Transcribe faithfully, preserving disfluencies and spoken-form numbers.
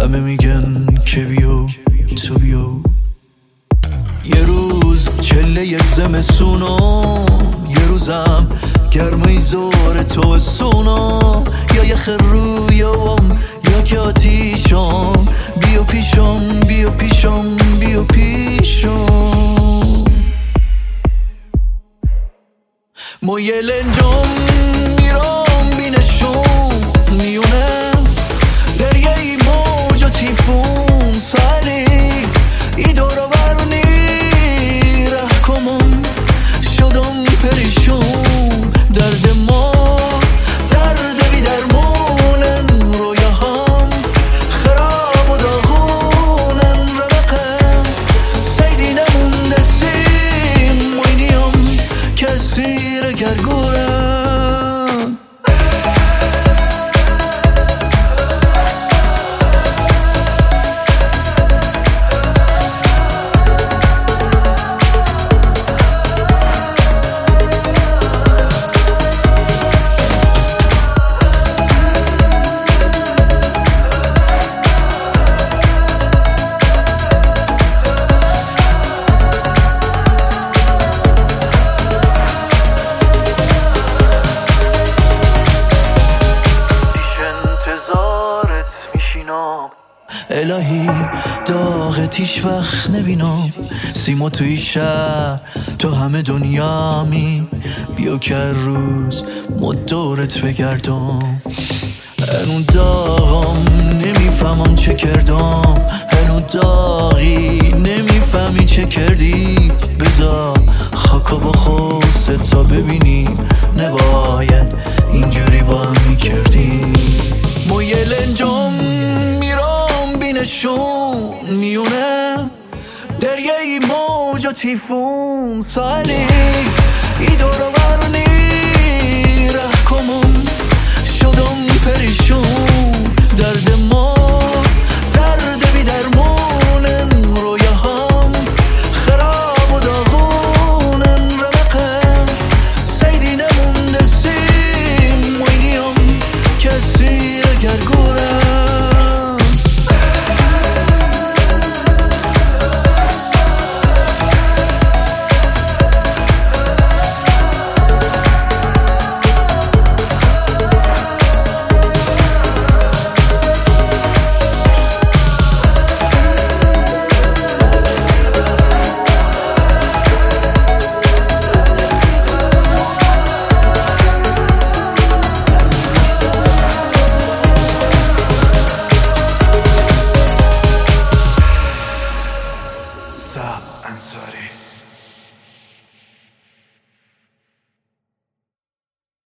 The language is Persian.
همه میگن که بیو تو بیو. یه روز چله زمستونم، یه روزم گرمای زور تو سونم، یا یه خرویم یا که آتیشم. بیو پیشم بیو پیشم بیو پیشم. ما یه لنجم میرم بینشون میونه دریای موج و تیفون سالی ای دورو برونی ره کمون شدم پریشون. درد ما درد بی درمونن رویاهم خراب و داغونن رمقم سیدی نمونده سیم موینیم کسی را گرگورن. الهی داغت هیچ وقت نبینم، سیما توی شهر تو همه دنیا می. بیا که روز ما دورت بگردم، هنو داغم نمیفهمم چه کردم، هنو داغی نمیفهمی چه کردی. بذار خاکا با خوست تا ببینیم نباید اینجوری با هم میکردیم. ما یه لنجم میرم بینشون میونه دریای موج و تیفون سالی ای دورو برونی ره کمون شدم پریشون. درد ما